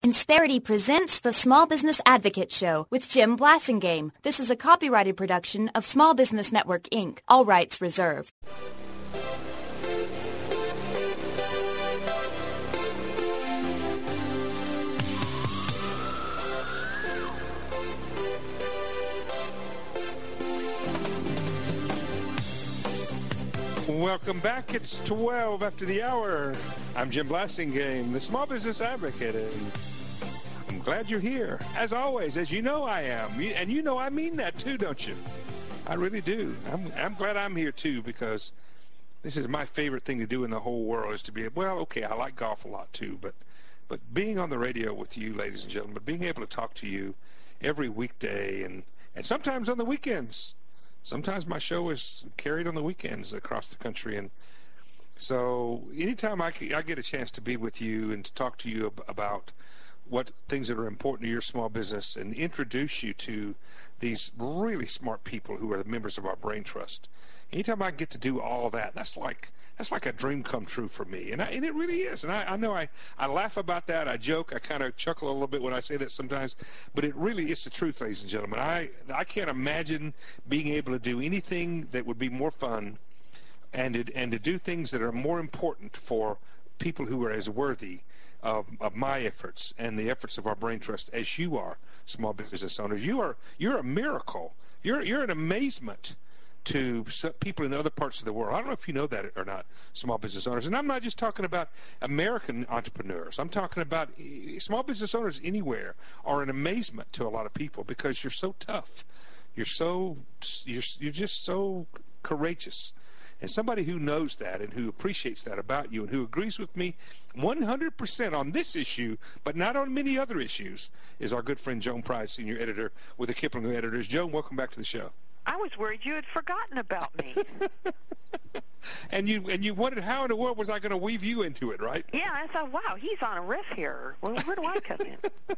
Insperity presents the Small Business Advocate Show with Jim Blasingame. This is a copyrighted production of Small Business Network, Inc. All rights reserved. Welcome back. It's 12 after the hour. I'm Jim Blasingame, the Small Business Advocate, and I'm glad you're here. As always, as you know I am. And you know I mean that too, don't you? I really do. I'm glad I'm here too, because this is my favorite thing to do in the whole world is to be, well, okay, I like golf a lot too, but being on the radio with you, ladies and gentlemen, being able to talk to you every weekday and sometimes on the weekends. Sometimes my show is carried on the weekends across the country, and so anytime I get a chance to be with you and to talk to you about what things that are important to your small business and introduce you to these really smart people who are the members of our Brain Trust, anytime I get to do all of that, that's like a dream come true for me, and it really is. And I know I laugh about that, I joke, I kind of chuckle a little bit when I say that sometimes, but it really is the truth, ladies and gentlemen. I can't imagine being able to do anything that would be more fun and to do things that are more important for people who are as worthy of my efforts and the efforts of our Brain Trust as you are, small business owners. You're a miracle. You're an amazement to people in other parts of the world. I don't know if you know that or not, small business owners. And I'm not just talking about American entrepreneurs. I'm talking about small business owners anywhere are an amazement to a lot of people because you're so tough. You're just so courageous. And somebody who knows that and who appreciates that about you and who agrees with me 100% on this issue, but not on many other issues, is our good friend Joan Price, senior editor with the Kipling Editors. Joan, welcome back to the show. I was worried you had forgotten about me. and you wondered how in the world was I going to weave you into it, right? Yeah, I thought, wow, he's on a riff here. Well, where do I come in?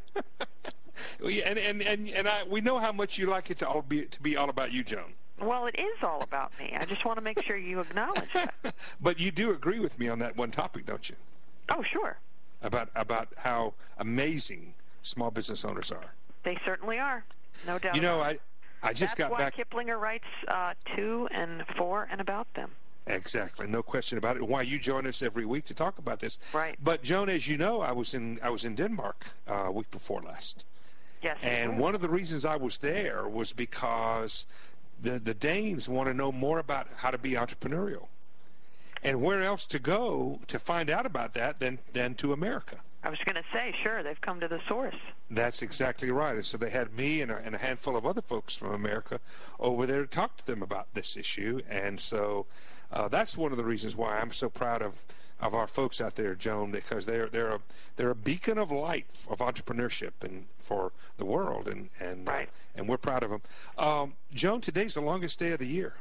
We know how much you like it to be all about you, Joan. Well, it is all about me. I just want to make sure you acknowledge that. But you do agree with me on that one topic, don't you? Oh, sure. About how amazing small business owners are. They certainly are. No doubt. You know, I just got back. That's why Kiplinger writes to and for and about them. Exactly, no question about it. Why you join us every week to talk about this? Right. But Joan, as you know, I was in Denmark week before last. Yes. And one of the reasons I was there was because the Danes want to know more about how to be entrepreneurial, and where else to go to find out about that than to America. I was going to say, sure, they've come to the source. That's exactly right. And so they had me and a handful of other folks from America over there to talk to them about this issue. And so that's one of the reasons why I'm so proud of our folks out there, Joan, because they're a beacon of light of entrepreneurship and for the world, and right. And we're proud of them. Joan, today's the longest day of the year.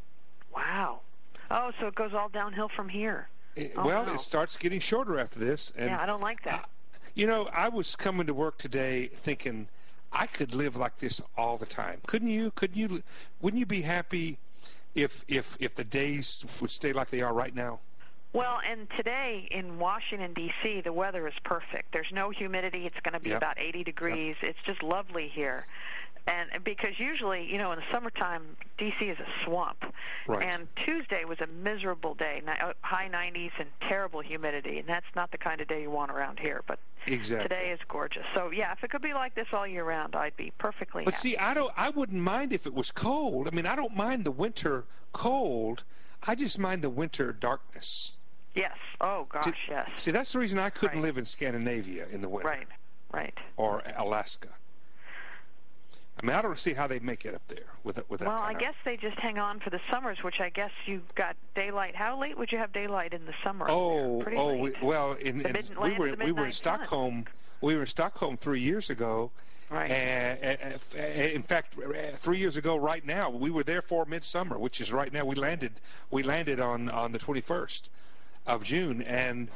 Wow. Oh, so it goes all downhill from here. It starts getting shorter after this. And, yeah, I don't like that. You know, I was coming to work today thinking I could live like this all the time. Couldn't you? Wouldn't you be happy if the days would stay like they are right now? Well, and today in Washington, D.C., the weather is perfect. There's no humidity. It's going to be about 80 degrees. Yep. It's just lovely here. And because usually, you know, in the summertime, D.C. is a swamp. Right. And Tuesday was a miserable day, high 90s and terrible humidity. And that's not the kind of day you want around here. But exactly. Today is gorgeous. So, yeah, if it could be like this all year round, I'd be perfectly happy. But see, I wouldn't mind if it was cold. I mean, I don't mind the winter cold. I just mind the winter darkness. Yes. Oh, gosh, yes. See, that's the reason I couldn't live in Scandinavia in the winter. Right. Or Alaska. I mean, I don't see how they make it up there with that. Well, I guess they just hang on for the summers, which I guess you got daylight. How late would you have daylight in the summer? We were in Stockholm. We were in Stockholm 3 years ago. Right. And in fact, 3 years ago, right now, we were there for midsummer, which is right now. We landed on the 21st of June, and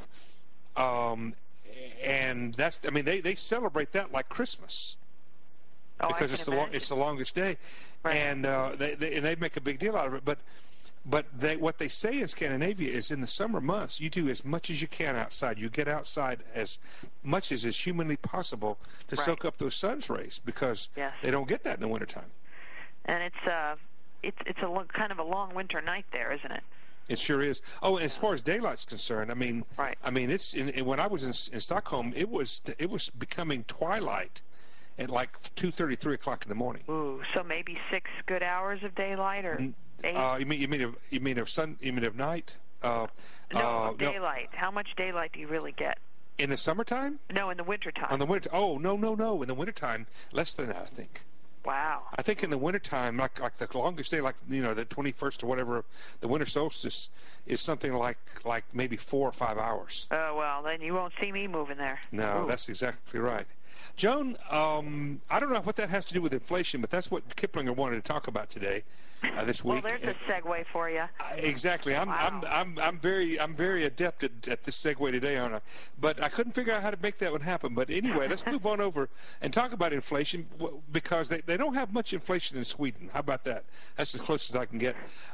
that's. I mean, they celebrate that like Christmas. Oh, because it's the longest day, right. and they make a big deal out of it. But But what they say in Scandinavia is in the summer months, you do as much as you can outside. You get outside as much as is humanly possible to soak up those sun's rays, because they don't get that in the wintertime. And it's kind of a long winter night there, isn't it? It sure is. Oh, and as far as daylight's concerned, I mean, it's when I was in Stockholm, it was becoming twilight at like 2:30, 3 o'clock in the morning. Ooh, so maybe 6 good hours of daylight, or 8? You mean of night? No, daylight. No. How much daylight do you really get? In the summertime? No, in the wintertime. On the winter? Oh, no. In the wintertime, less than that, I think. Wow. I think in the wintertime, like the longest day, like the 21st or whatever, the winter solstice is something like maybe 4 or 5 hours. Oh, well, then you won't see me moving there. No, that's exactly right. Joan, I don't know what that has to do with inflation, but that's what Kiplinger wanted to talk about today, this week. Well, there's a segue for you. Exactly. I'm very adept at this segue today, aren't I? But I couldn't figure out how to make that one happen. But anyway, let's move on over and talk about inflation, because they don't have much inflation in Sweden. How about that? That's as close as I can get.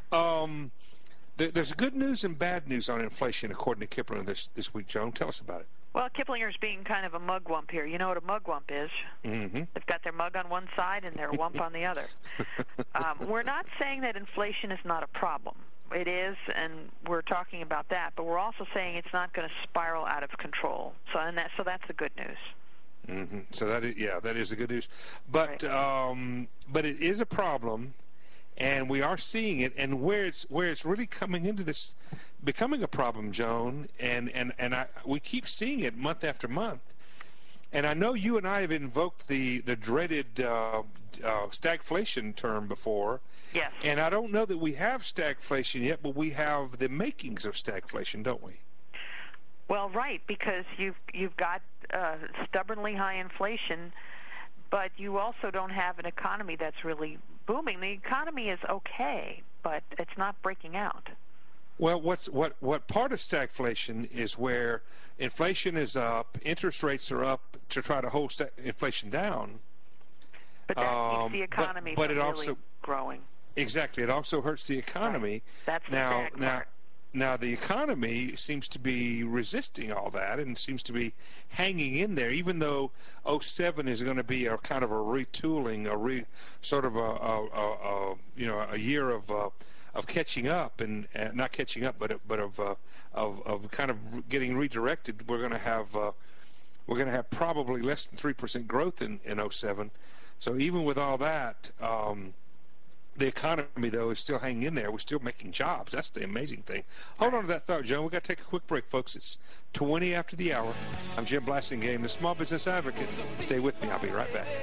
There's good news and bad news on inflation, according to Kiplinger this week. Joan, tell us about it. Well, Kiplinger's being kind of a mugwump here. You know what a mugwump is? Mm-hmm. They've got their mug on one side and their wump on the other. We're not saying that inflation is not a problem. It is, and we're talking about that. But we're also saying it's not going to spiral out of control. So that's the good news. Mm-hmm. So that is the good news. But but it is a problem, and we are seeing it. And where it's really coming into this, becoming a problem, Joan, and we keep seeing it month after month. And I know you and I have invoked the dreaded stagflation term before. Yes. And I don't know that we have stagflation yet, but we have the makings of stagflation, don't we? Well, right, because you've got stubbornly high inflation, but you also don't have an economy that's really booming. The economy is okay, but it's not breaking out. Well, what part of stagflation is where inflation is up, interest rates are up to try to hold inflation down. But that keeps the economy but from it really also growing. Exactly, it also hurts the economy. Right. That's Now the economy seems to be resisting all that and seems to be hanging in there, even though 2007 is going to be a kind of a retooling, a year of catching up, and not catching up, but of kind of getting redirected. We're going to have probably less than 3% growth in 2007. So even with all that, the economy, though, is still hanging in there. We're still making jobs. That's the amazing thing. Hold on to that thought, Joan. We've got to take a quick break, folks. It's 20 after the hour. I'm Jim Blasingame, the Small Business Advocate. Stay with me. I'll be right back.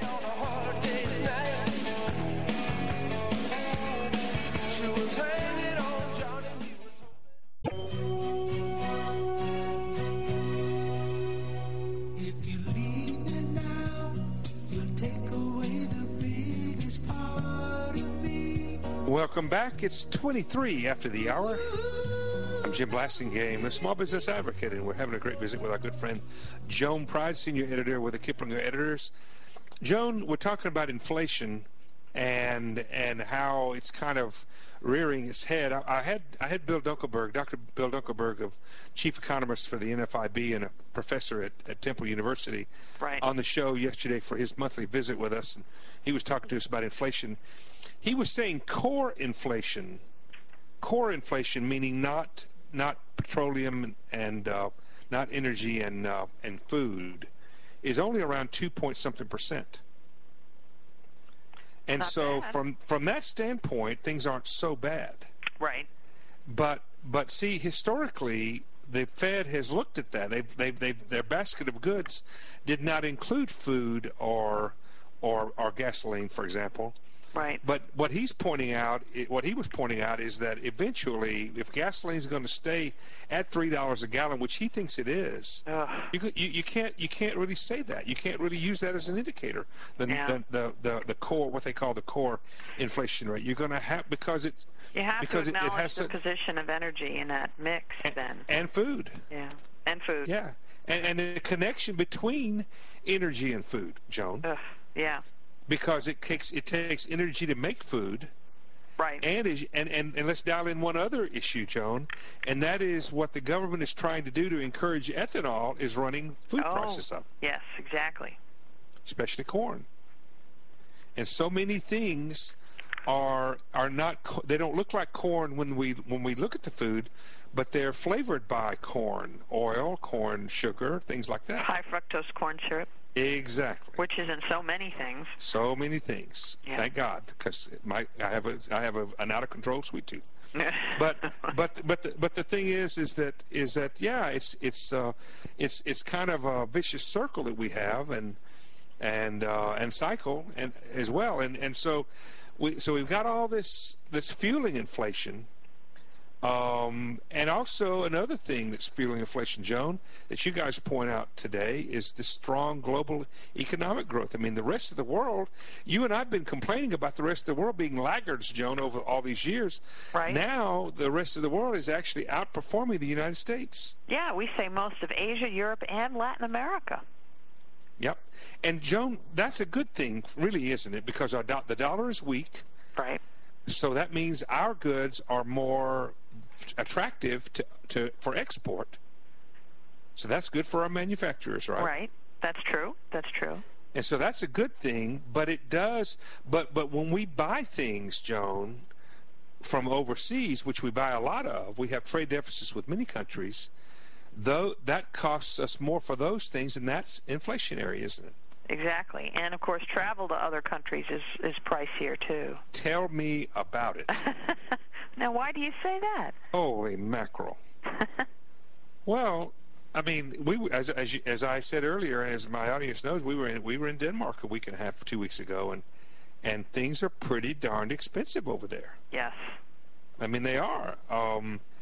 Welcome back. It's 23 after the hour. I'm Jim Blasingame, the Small Business Advocate, and we're having a great visit with our good friend Joan Pride, Senior Editor with the Kiplinger Editors. Joan, we're talking about inflation and how it's kind of rearing its head. I had Bill Dunkelberg, Dr. Bill Dunkelberg, of Chief Economist for the NFIB and a professor at Temple University, on the show yesterday for his monthly visit with us, and he was talking to us about inflation. He was saying core inflation meaning not petroleum and not energy and food, is only around 2-point-something%. And not so bad. from that standpoint, things aren't so bad. Right. But see, historically, the Fed has looked at that. Their basket of goods did not include food or gasoline, for example. Right. But what he was pointing out is that eventually, if gasoline is going to stay at $3 a gallon, which he thinks it is, you can't really say that. You can't really use that as an indicator. The core, what they call the core inflation rate, you're going to have because it has the position of energy in that mix and food. Yeah, and food. Yeah, and the connection between energy and food, Joan. Yeah. Because it takes energy to make food, Right. And let's dial in one other issue, Joan, and that is what the government is trying to do to encourage ethanol is running food prices up. Yes, exactly. Especially corn. And so many things are not, they don't look like corn when we look at the food, but they're flavored by corn oil, corn sugar, things like that. High fructose corn syrup. Exactly. Which is in so many things. So many things. Yeah. Thank God, because I have an out of control sweet tooth. but the thing is that yeah, it's kind of a vicious circle that we have and cycle and as well, and so we've got all this fueling inflation. And also another thing that's fueling inflation, Joan, that you guys point out today is the strong global economic growth. I mean, the rest of the world, you and I have been complaining about the rest of the world being laggards, Joan, over all these years. Right. Now the rest of the world is actually outperforming the United States. Yeah, we say most of Asia, Europe, and Latin America. Yep. And, Joan, that's a good thing, really, isn't it? Because the dollar is weak. Right. So that means our goods are more attractive for export. So that's good for our manufacturers, right? Right. That's true. And so that's a good thing, but it does but when we buy things, Joan, from overseas, which we buy a lot of, we have trade deficits with many countries, though that costs us more for those things, and that's inflationary, isn't it? Exactly. And, of course, travel to other countries is pricier, too. Tell me about it. Now, why do you say that? Holy mackerel. Well, I mean, as I said earlier, and as my audience knows, we were in Denmark a week and a half, 2 weeks ago, and things are pretty darned expensive over there. Yes. I mean, they are. I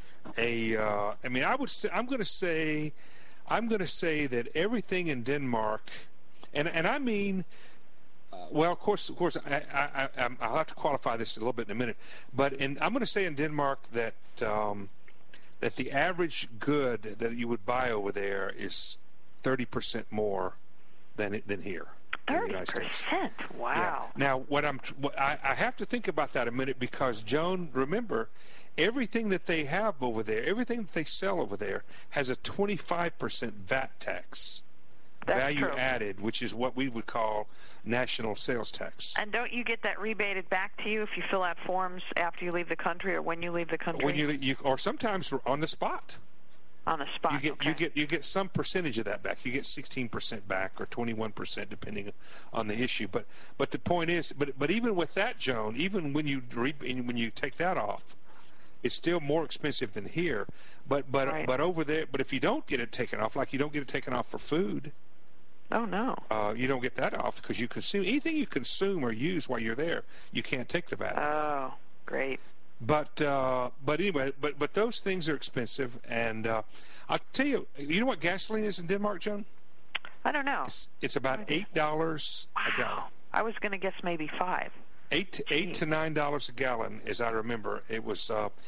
mean, I'm going to say that everything in Denmark, and I mean, well, of course, I'll have to qualify this a little bit in a minute, but I'm going to say in Denmark that that the average good that you would buy over there is 30% more than here. 30%? Wow. Yeah. Now, I have to think about that a minute because, Joan, remember, everything that they have over there, everything that they sell over there, has a 25% VAT tax. That's value true. Added, which is what we would call national sales tax. And don't you get that rebated back to you if you fill out forms after you leave the country or when you leave the country? When you or sometimes on the spot. On the spot. You get some percentage of that back. You get 16% back or 21% depending on the issue. But the point is, but even with that, Joan, even when you take that off, it's still more expensive than here. But right. But over there, but if you don't get it taken off, like you don't get it taken off for food. Oh no. You don't get that off because you consume anything you consume or use while you're there. You can't take the VAT off. Oh, great. But anyway, but those things are expensive, and I'll tell you. You know what gasoline is in Denmark, Joan? I don't know. It's about $8 a gallon. I was going to guess maybe $5. $8 to $9 a gallon, as I remember. It was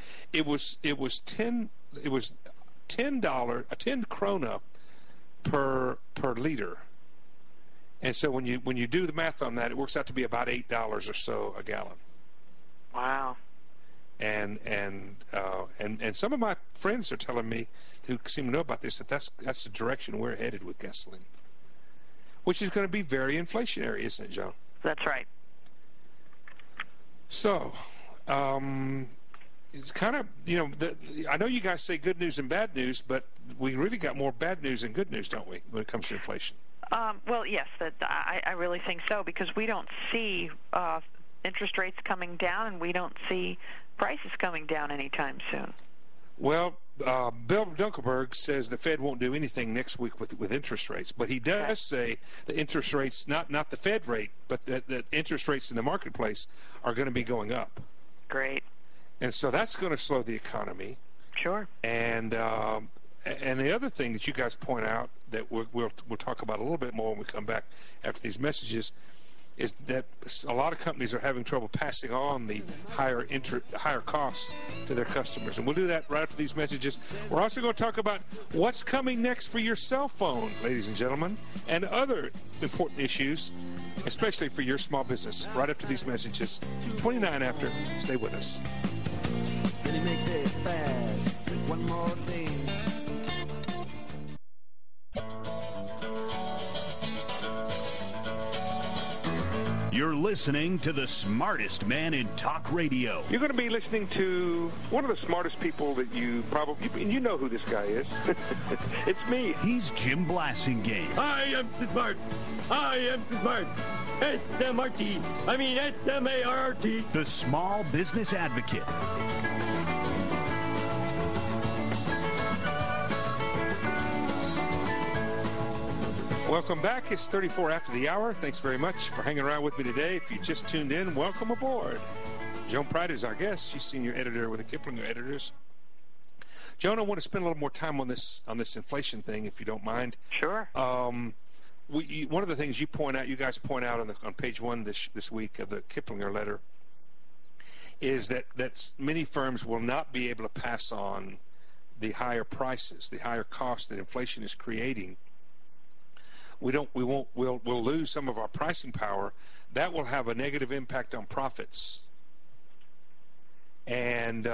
10 krona per liter. And so when you do the math on that, it works out to be about $8 or so a gallon. Wow. And some of my friends are telling me, who seem to know about this, that's the direction we're headed with gasoline, which is going to be very inflationary, isn't it, Joan? That's right. So, it's kind of, I know you guys say good news and bad news, but we really got more bad news than good news, don't we, when it comes to inflation? Well, yes, I really think so, because we don't see interest rates coming down, and we don't see prices coming down anytime soon. Well, Bill Dunkelberg says the Fed won't do anything next week with interest rates, but he does say the interest rates, not the Fed rate, but that interest rates in the marketplace are going to be going up. Great. And so that's going to slow the economy. Sure. And the other thing that you guys point out that we'll talk about a little bit more when we come back after these messages is that a lot of companies are having trouble passing on the higher costs to their customers. And we'll do that right after these messages. We're also going to talk about what's coming next for your cell phone, ladies and gentlemen, and other important issues especially for your small business. Right after these messages, 29 after. Stay with us. And he makes it fast. One more thing. You're listening to the smartest man in talk radio. You're going to be listening to one of the smartest people that you probably, and you know who this guy is. It's me. He's Jim Blasingame. I am smart. I am smart. S-M-R-T. I mean S-M-A-R-T. The Small Business Advocate. Welcome back. It's 34 after the hour. Thanks very much for hanging around with me today. If you just tuned in, welcome aboard. Joan Pratt is our guest. She's senior editor with the Kiplinger Editors. Joan, I want to spend a little more time on this inflation thing, if you don't mind. Sure. One of the things you guys point out on page 1 this week of the Kiplinger letter, is that many firms will not be able to pass on the higher prices, the higher cost that inflation is creating. We'll lose some of our pricing power. That will have a negative impact on profits. And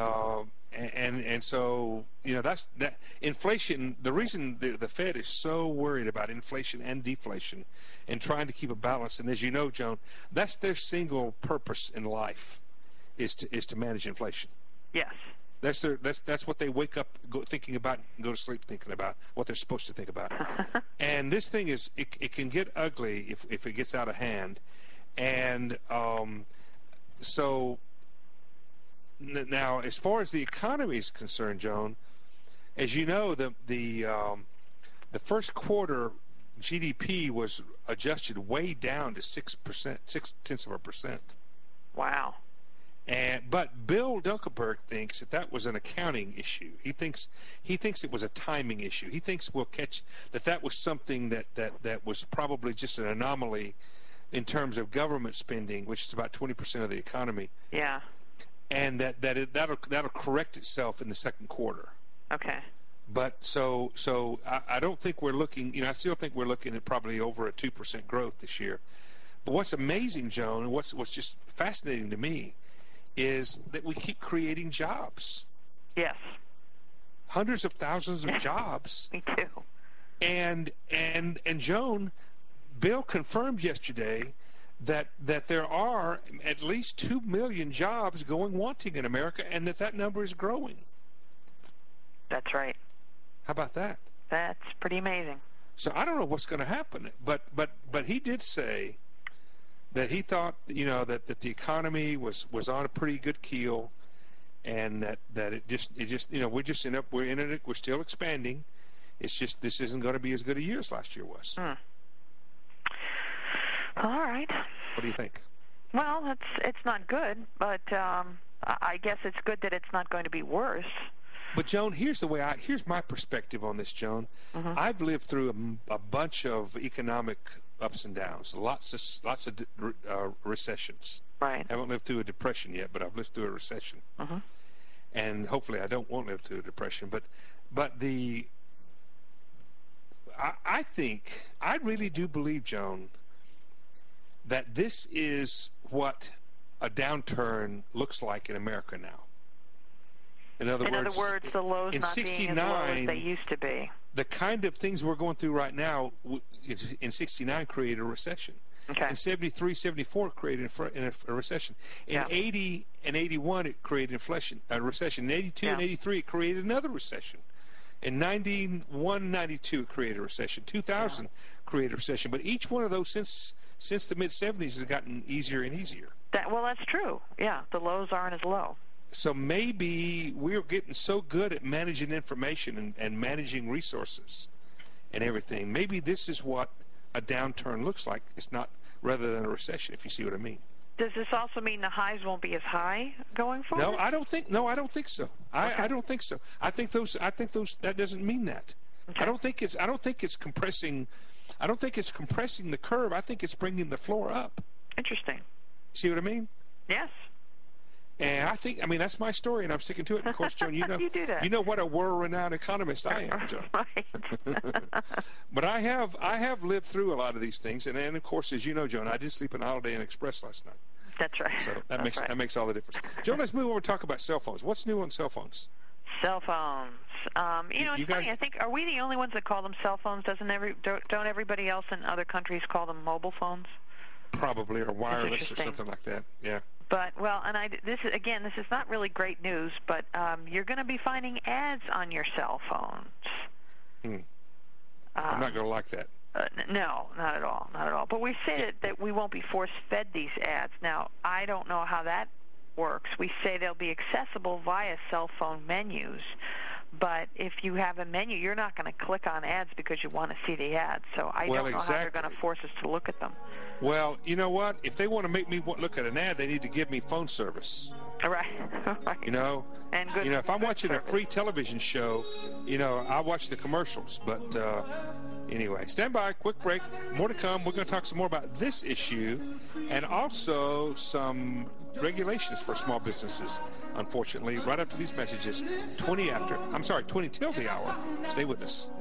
so, that's that inflation. The reason the Fed is so worried about inflation and deflation and trying to keep a balance, and as you know, Joan, that's their single purpose in life, is to manage inflation. Yes. That's what they wake up thinking about and go to sleep thinking about, what they're supposed to think about. And this thing it can get ugly if it gets out of hand. And so now, as far as the economy is concerned, Joan, as you know, the first quarter GDP was adjusted way down to 6%, 0.6%. Wow. But Bill Dunkelberg thinks that was an accounting issue. He thinks it was a timing issue. He thinks we'll catch that was something that was probably just an anomaly in terms of government spending, which is about 20% of the economy. Yeah. And that'll correct itself in the second quarter. Okay. But so I don't think we're looking. I still think we're looking at probably over a 2% growth this year. But what's amazing, Joan, and what's just fascinating to me, is that we keep creating jobs. Yes. Hundreds of thousands of jobs. Me too. And Joan, Bill confirmed yesterday that there are at least 2 million jobs going wanting in America, and that number is growing. That's right. How about that? That's pretty amazing. So I don't know what's going to happen, but he did say that he thought, that the economy was on a pretty good keel, and that it just we're in it, we're still expanding. It's just this isn't going to be as good a year as last year was. All right. What do you think? Well, it's not good, but I guess it's good that it's not going to be worse. But Joan, here's my perspective on this, Joan. Mm-hmm. I've lived through a bunch of economic ups and downs, lots of recessions. Right. I haven't lived through a depression yet, but I've lived through a wrecession. Mm-hmm. And hopefully I won't live through a depression. But I really do believe, Joan, that this is what a downturn looks like in America now. In other words, the lows in not being as low as they used to be. The kind of things we're going through right now, in 69 created a recession. Okay. In 73, 74 created a recession. In 80 and 81 it created a recession. In 82 and 83 it created another recession. In 91, 92 it created a recession. 2000 created a recession. But each one of those since the mid-70s has gotten easier and easier. That's true. Yeah, the lows aren't as low. So maybe we're getting so good at managing information and managing resources and everything. Maybe this is what a downturn looks like. It's not rather than a recession, if you see what I mean. Does this also mean the highs won't be as high going forward? No, I don't think so. I don't think so. I think those that doesn't mean that. Okay. I don't think it's compressing the curve. I think it's bringing the floor up. Interesting. See what I mean? Yes. And I mean, that's my story, and I'm sticking to it. And of course, Joan, you know what a world-renowned economist I am, Joan. Right. But I have lived through a lot of these things, and of course, as you know, Joan, I did sleep in Holiday Inn Express last night. That's right. So that makes all the difference. Joan, let's move over and talk about cell phones. What's new on cell phones? Cell phones. It's funny. I think, are we the only ones that call them cell phones? Don't everybody else in other countries call them mobile phones? Probably, or wireless or something like that. Yeah. But, well, and this is not really great news, but you're going to be finding ads on your cell phones. I'm not going to like that. No, not at all, not at all. But we say that we won't be force-fed these ads. Now, I don't know how that works. We say they'll be accessible via cell phone menus, but if you have a menu, you're not going to click on ads because you want to see the ads. So I don't know how they're going to force us to look at them. Well, you know what? If they want to make me look at an ad, they need to give me phone service. Right. You know? And good, if I'm watching service. A free television show, I watch the commercials. But anyway, stand by. Quick break. More to come. We're going to talk some more about this issue and also some regulations for small businesses, unfortunately, right after these messages, 20 till the hour. Stay with us.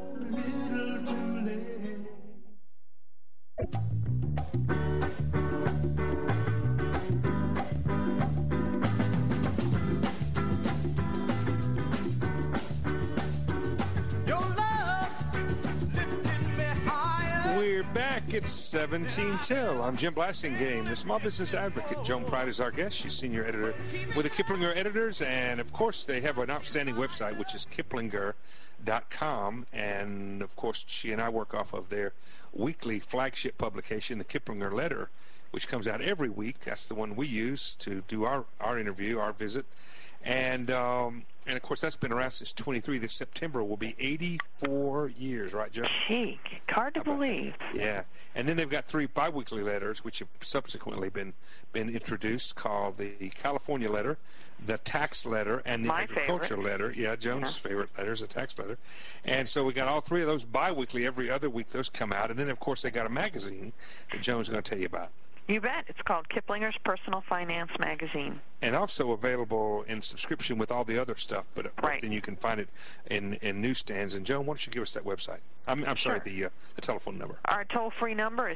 We're back. It's 17 till. I'm Jim Blasingame, the Small Business Advocate. Joan Pride is our guest. She's senior editor with the Kiplinger Editors, and of course they have an outstanding website, which is kiplinger.com, and of course she and I work off of their weekly flagship publication, the Kiplinger Letter, which comes out every week. That's the one we use to do our interview, our visit, and of course that's been around since 23. This September will be 84 years, right, Joe? Gee, hard to believe. Yeah, and then they've got 3 biweekly letters, which have subsequently been introduced, called the California Letter, the Tax Letter, and the Agriculture Letter. Yeah, Joan's favorite letter is the Tax Letter. And so we got all 3 of those biweekly. Every other week those come out, and then of course they got a magazine that Joan's going to tell you about. You bet. It's called Kiplinger's Personal Finance Magazine. And also available in subscription with all the other stuff, but then you can find it in newsstands. And Joan, why don't you give us that website? I'm sorry, the telephone number. Our toll-free number is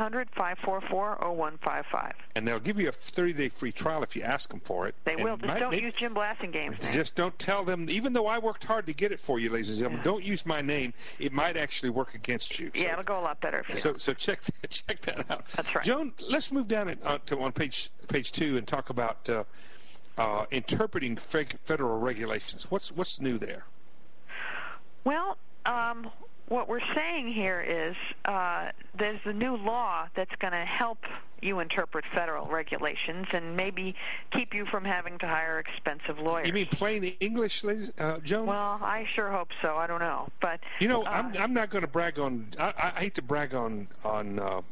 800-544-0155. And they'll give you a 30-day free trial if you ask them for it. They will. Just don't use Jim Blassingame's name. Just don't tell them, even though I worked hard to get it for you, ladies and gentlemen, don't use my name. It might actually work against you. Yeah, it'll go a lot better if you So check that out. That's right. Joan, let's move down on page 2 and talk about interpreting federal regulations. What's new there? Well, what we're saying here is there's a new law that's going to help you interpret federal regulations and maybe keep you from having to hire expensive lawyers. You mean plain English, Joan? Well, I sure hope so. I don't know, but I'm not going to brag on. I hate to brag on Al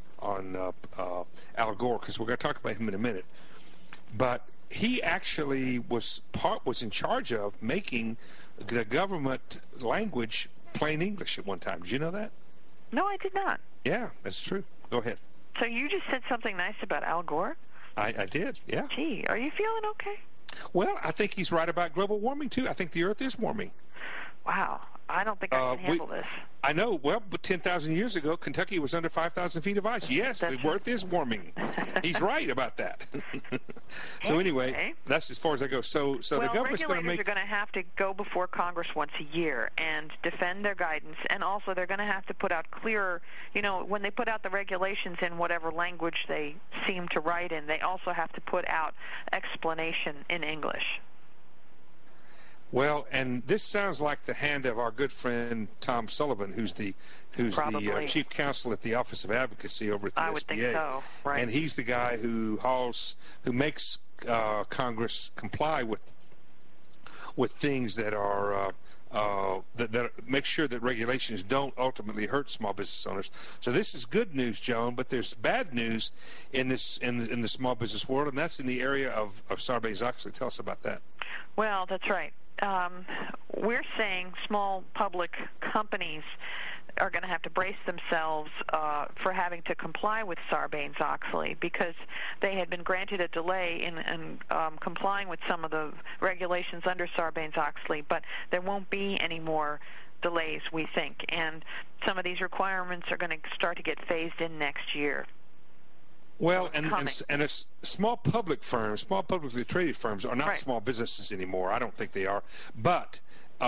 Gore, because we're going to talk about him in a minute, but he actually was in charge of making the government language plain English at one time. Did you know that? No, I did not. Yeah, that's true. Go ahead. So you just said something nice about Al Gore? I did, yeah. Gee, are you feeling okay? Well, I think he's right about global warming, too. I think the Earth is warming. Wow. I don't think I can handle this. I know. Well, but 10,000 years ago, Kentucky was under 5,000 feet of ice. Yes, the Earth is warming. He's right about that. So anyway, that's as far as I go. So the government's going to regulators are going to have to go before Congress once a year and defend their guidance, and also they're going to have to put out clearer, when they put out the regulations in whatever language they seem to write in, they also have to put out explanation in English. Well, and this sounds like the hand of our good friend Tom Sullivan, who's the chief counsel at the Office of Advocacy over at the SBA. I would think so, right? And he's the guy who makes Congress comply with things that are that make sure that regulations don't ultimately hurt small business owners. So this is good news, Joan, but there's bad news in the small business world, and that's in the area of Sarbanes-Oxley. Tell us about that. Well, that's right. We're saying small public companies are going to have to brace themselves for having to comply with Sarbanes-Oxley, because they had been granted a delay in complying with some of the regulations under Sarbanes-Oxley, but there won't be any more delays, we think, and some of these requirements are going to start to get phased in next year. Well, and small public firms, small publicly traded firms are not small businesses anymore. I don't think they are, but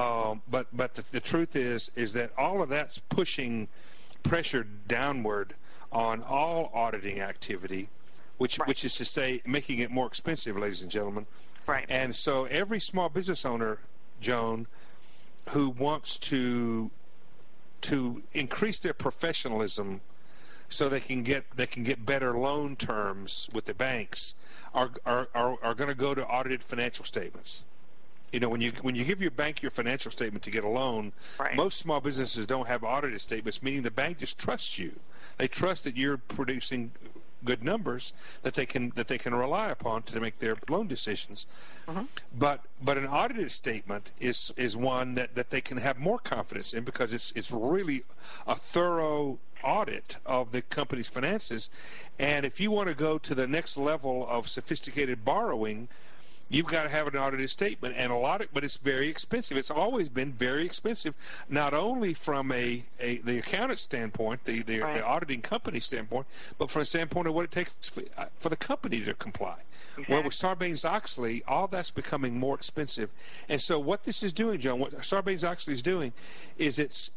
the truth is that all of that's pushing pressure downward on all auditing activity, which is to say, making it more expensive, ladies and gentlemen. Right. And so every small business owner, Joan, who wants to increase their professionalism so they can get better loan terms with the banks are going to go to audited financial statements. You know, when you give your bank your financial statement to get a loan, most small businesses don't have audited statements, meaning the bank just trusts you. They trust that you're producing good numbers that they can rely upon to make their loan decisions. Mm-hmm. But an audited statement is one that they can have more confidence in, because it's really a thorough audit of the company's finances. And if you want to go to the next level of sophisticated borrowing, you've got to have an audited statement, and but it's very expensive. It's always been very expensive, not only from the accountant standpoint, the auditing company standpoint, but from the standpoint of what it takes for the company to comply. Exactly. Well, with Sarbanes-Oxley, all that's becoming more expensive, and so what this is doing, John, what Sarbanes-Oxley is doing, is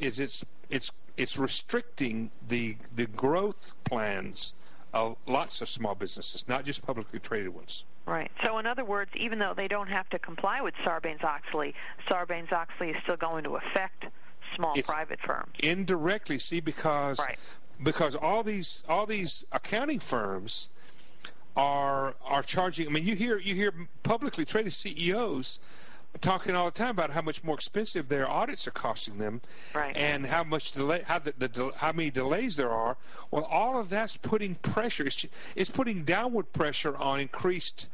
it's restricting the growth plans of lots of small businesses, not just publicly traded ones. Right. So in other words, even though they don't have to comply with Sarbanes-Oxley, Sarbanes-Oxley is still going to affect small private firms. Indirectly, see, because all these accounting firms are charging. I mean, you hear publicly traded CEOs talking all the time about how much more expensive their audits are costing them, and how much how many delays there are. Well, all of that's putting pressure. It's putting downward pressure on increased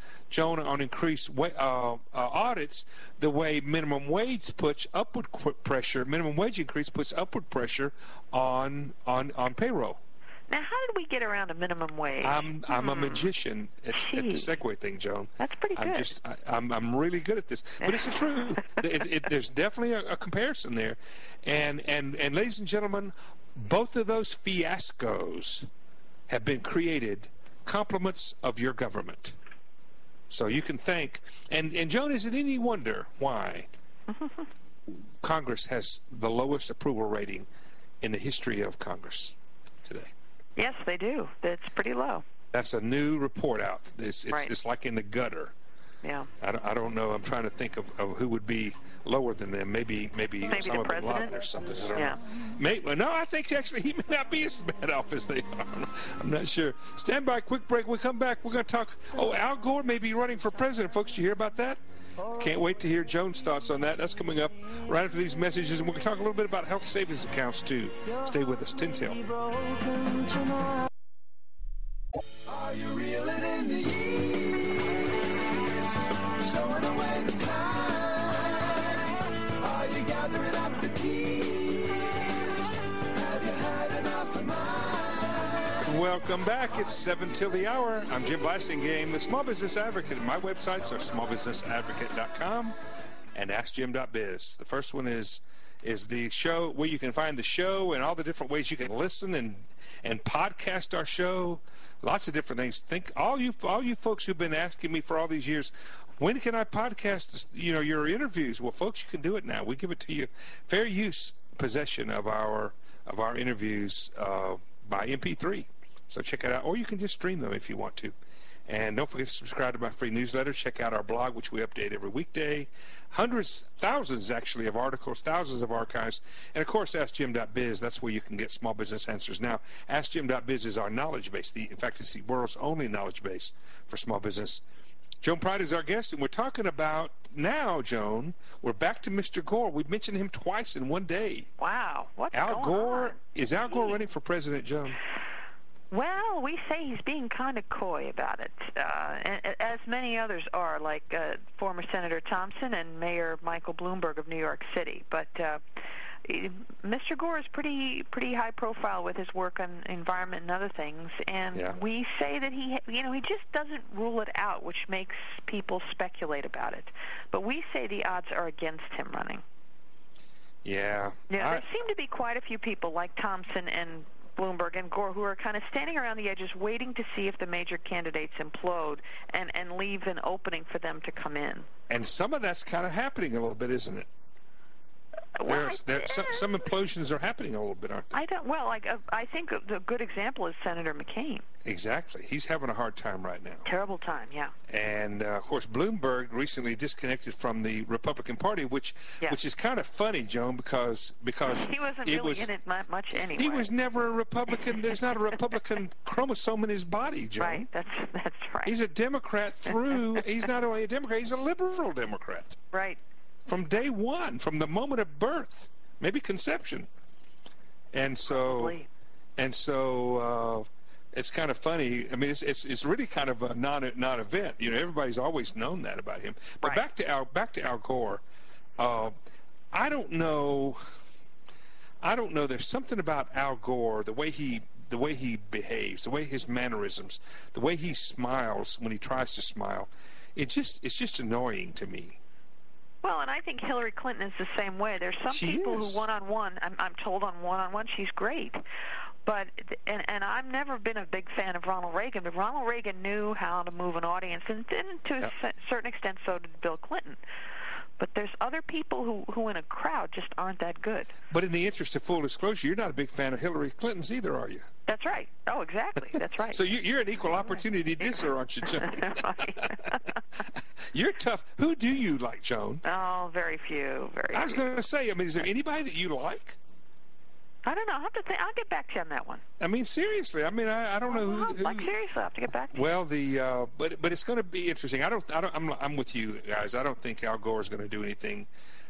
audits. The way minimum wage puts upward pressure. Minimum wage increase puts upward pressure on payroll. Now, how did we get around a minimum wage? I'm a magician at the segue thing, Joan. That's pretty good. I'm really good at this, but it's the truth. There's definitely a comparison there, and ladies and gentlemen, both of those fiascos have been created compliments of your government. So you can thank. And Joan, is it any wonder why Congress has the lowest approval rating in the history of Congress today? Yes, they do. It's pretty low. That's a new report out. It's like in the gutter. Yeah. I don't know. I'm trying to think of who would be lower than them. Maybe Osama bin Laden or something. I don't know. No, I think actually he may not be as bad off as they are. I'm not sure. Stand by. Quick break. When we come back, we're going to talk. Oh, Al Gore may be running for president, folks. Did you hear about that? Can't wait to hear Joan's thoughts on that. That's coming up right after these messages, and we're going to talk a little bit about health savings accounts too. Stay with us. Tin Tail. Are you reeling in the years? Stowing away the time? Are you gathering up the keys? Have you had enough of mine? Welcome back. It's 7 till the hour. I'm Jim Blasingame, the Small Business Advocate. My websites are smallbusinessadvocate.com and AskJim.biz. The first one is the show where you can find the show and all the different ways you can listen and podcast our show. Lots of different things. Think all you folks who've been asking me for all these years, when can I podcast your interviews? Well, folks, you can do it now. We give it to you. Fair use possession of our interviews by MP3. So check it out, or you can just stream them if you want to. And don't forget to subscribe to my free newsletter. Check out our blog, which we update every weekday. Hundreds, thousands actually of articles, thousands of archives. And of course, AskJim.biz, that's where you can get small business answers. Now, AskJim.biz is our knowledge base. In fact, it's the world's only knowledge base for small business. Joan Pride is our guest, and we're talking about now, Joan, we're back to Mr. Gore. We've mentioned him twice in one day. Wow. What's Al Gore? on? Is Al Gore running for president, Joan? Well, we say he's being kind of coy about it, as many others are, like former Senator Thompson and Mayor Michael Bloomberg of New York City. But Mr. Gore is pretty high profile with his work on environment and other things, and we say that he just doesn't rule it out, which makes people speculate about it. But we say the odds are against him running. Yeah. Yeah, there seem to be quite a few people like Thompson and Bloomberg and Gore who are kind of standing around the edges waiting to see if the major candidates implode and leave an opening for them to come in. And some of that's kind of happening a little bit, isn't it? Some implosions are happening a little bit, aren't they? I think the good example is Senator McCain. Exactly. He's having a hard time right now. Terrible time, yeah. And, of course, Bloomberg recently disconnected from the Republican Party, which is kind of funny, Joan, because he wasn't really in it much anyway. He was never a Republican. There's not a Republican chromosome in his body, Joan. Right, that's right. He's a Democrat through. He's not only a Democrat, he's a liberal Democrat. Right. From day one, from the moment of birth, maybe conception. And so it's kind of funny. I mean, it's really kind of a non-event. You know, everybody's always known that about him. But back to Al Gore. I don't know. There's something about Al Gore, the way he behaves, the way his mannerisms, the way he smiles when he tries to smile. It's just annoying to me. Well, and I think Hillary Clinton is the same way. There's some people who one-on-one, I'm told on one-on-one she's great. But and I've never been a big fan of Ronald Reagan, but Ronald Reagan knew how to move an audience, and to a certain extent so did Bill Clinton. But there's other people who in a crowd just aren't that good. But in the interest of full disclosure, you're not a big fan of Hillary Clinton's either, are you? That's right. Oh, exactly. That's right. So you're an equal opportunity disser, aren't you, Joan? You're tough. Who do you like, Joan? Oh, very few. I was going to say, I mean, is there anybody that you like? I don't know. I'll have to think. I'll get back to you on that one. I mean, seriously. I mean, I don't know who. Seriously, I'll have to get back to you. Well, but it's going to be interesting. I'm with you guys. I don't think Al Gore is going to do anything.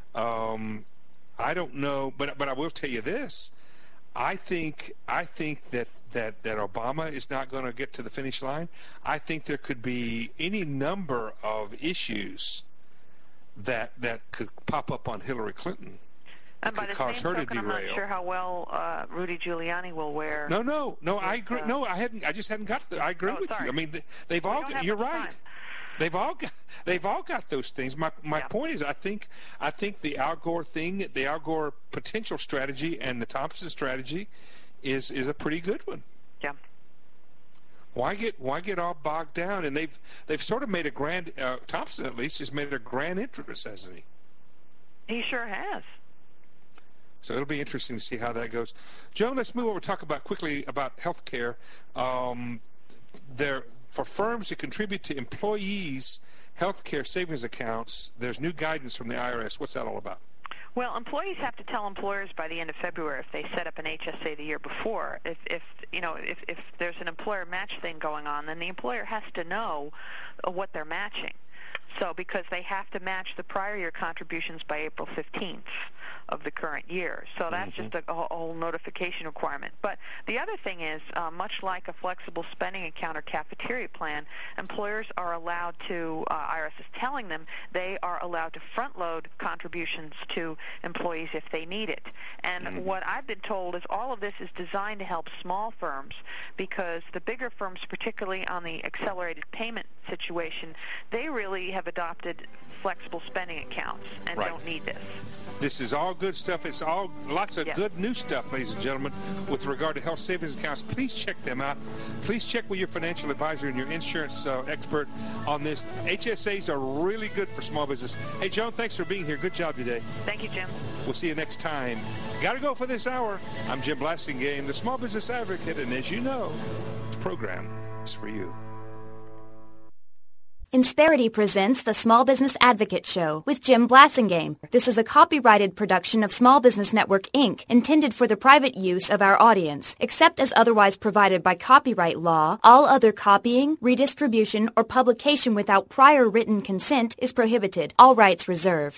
I don't know, but I will tell you this. I think that Obama is not going to get to the finish line. I think there could be any number of issues that could pop up on Hillary Clinton. And by the same token, I'm not sure how well Rudy Giuliani will wear. No, I agree. No, I just hadn't got to that. I agree with you. I mean, they've all. You're right. They've all got those things. My point is, I think the Al Gore thing, the Al Gore potential strategy, and the Thompson strategy, is a pretty good one. Yeah. Why get all bogged down? And they've sort of made a grand. Thompson at least has made a grand interest, hasn't he? He sure has. So it'll be interesting to see how that goes. Joan, let's move over and talk quickly about health care. For firms to contribute to employees' health care savings accounts, there's new guidance from the IRS. What's that all about? Well, employees have to tell employers by the end of February if they set up an HSA the year before. If there's an employer match thing going on, then the employer has to know what they're matching. So because they have to match the prior year contributions by April 15th of the current year. So that's just a whole notification requirement. But the other thing is, much like a flexible spending account or cafeteria plan, employers are allowed to, IRS is telling them, they are allowed to front-load contributions to employees if they need it. And what I've been told is all of this is designed to help small firms, because the bigger firms, particularly on the accelerated payment situation, they really have adopted flexible spending accounts and don't need this. This is all good stuff. It's all lots of good new stuff, ladies and gentlemen, with regard to health savings accounts. Please check them out. Please check with your financial advisor and your insurance expert on this. HSAs are really good for small business. Hey, Joan, thanks for being here. Good job today. Thank you, Jim. We'll see you next time. Got to go for this hour. I'm Jim Blasingame, the Small Business Advocate, and as you know, this program is for you. Insperity presents the Small Business Advocate Show with Jim Blasingame. This is a copyrighted production of Small Business Network, Inc., intended for the private use of our audience. Except as otherwise provided by copyright law, all other copying, redistribution, or publication without prior written consent is prohibited. All rights reserved.